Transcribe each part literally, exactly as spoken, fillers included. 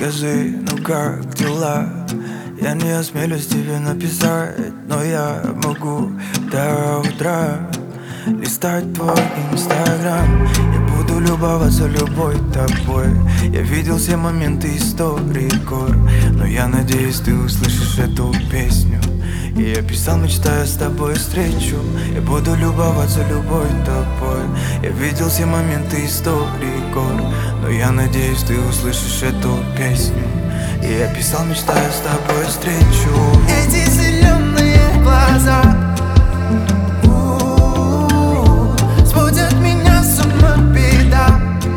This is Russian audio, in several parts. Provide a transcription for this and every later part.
Скажи, ну как дела? Я не осмелюсь тебе написать, но я могу до утра листать твой инстаграм. Я буду любоваться любой тобой. Я видел все моменты истории гор, но я надеюсь, ты услышишь эту песню. И я писал, мечтая с тобой встречу. Я буду любоваться любой тобой. Я видел все моменты истории гор, но я надеюсь, ты услышишь эту песню. И я писал, мечтая с тобой встречу. Эти зеленые глаза у-у-у, сводят меня с ума беда.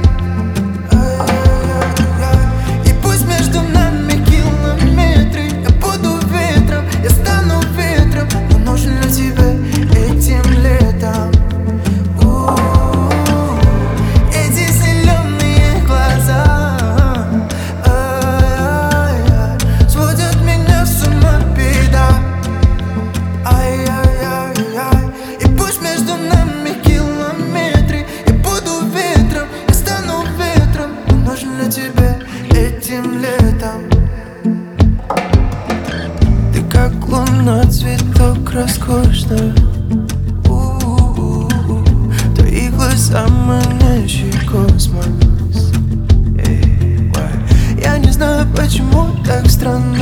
И пусть между нами километры, я буду ветром, я стану ветром, но нужен ли тебе этим летом? У-у-у, эти зеленые глаза сводят меня с ума беда. Ай-яй-яй-яй. И пусть между нами километры, я буду ветром, я стану ветром, но нужен ли тебе этим летом? Ты как луна, цветок роскошный. У-у-у-у. Твои глаза манящий космос. Эй, я не знаю, почему так странно.